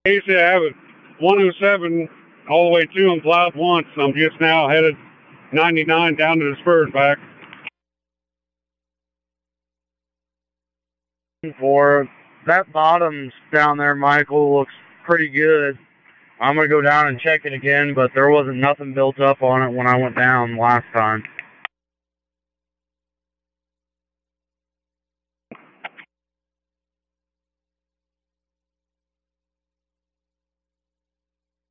I used to have it 107 all the way to and plowed once. I'm just now headed 99 down to the spurs back. For that bottom's down there, Michael, looks pretty good. I'm going to go down and check it again, but there wasn't nothing built up on it when I went down last time.